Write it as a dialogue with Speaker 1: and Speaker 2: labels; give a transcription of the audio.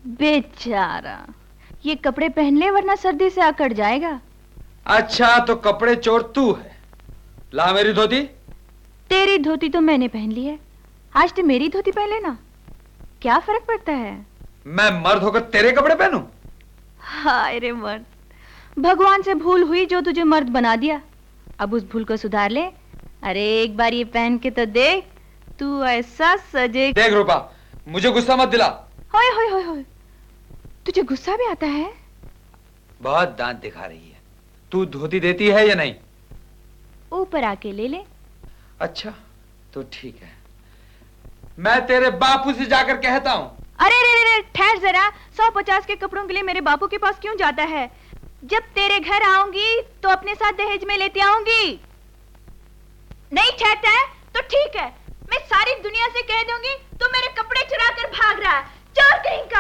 Speaker 1: बेचारा, ये कपड़े पहन ले वरना सर्दी से आकड़ जाएगा।
Speaker 2: अच्छा तो कपड़े चोर तू है। ला मेरी धोती।
Speaker 1: तेरी धोती तो मैंने पहन ली है, आज तो मेरी धोती पहन लेना, क्या फर्क पड़ता है?
Speaker 2: मैं मर्द होकर तेरे कपड़े पहनूं?
Speaker 1: हाय रे मर्द, भगवान से भूल हुई जो तुझे मर्द बना दिया। अब उस भूल को सुधार ले। अरे एक बार ये पहन के तो देख, तू ऐसा सजे।
Speaker 2: देख रूपा, मुझे गुस्सा मत दिला।
Speaker 1: होय होय होय होय, तुझे गुस्सा भी आता है?
Speaker 2: बहुत दांत दिखा रही है। तू धोती देती है या नहीं?
Speaker 1: ऊपर आके ले ले।
Speaker 2: अच्छा तो ठीक है, मैं तेरे बापू से जाकर कहता हूं।
Speaker 1: अरे रे रे, ठहर जरा, 150 के कपड़ों के लिए मेरे बापू के पास क्यों जाता है? जब तेरे घर आऊंगी तो अपने साथ दहेज में लेती आऊंगी। नहीं ठहरता है तो ठीक है, मैं सारी दुनिया से कह दूंगी तू मेरे कपड़े चुरा कर भाग रहा है, चोर कहीं का।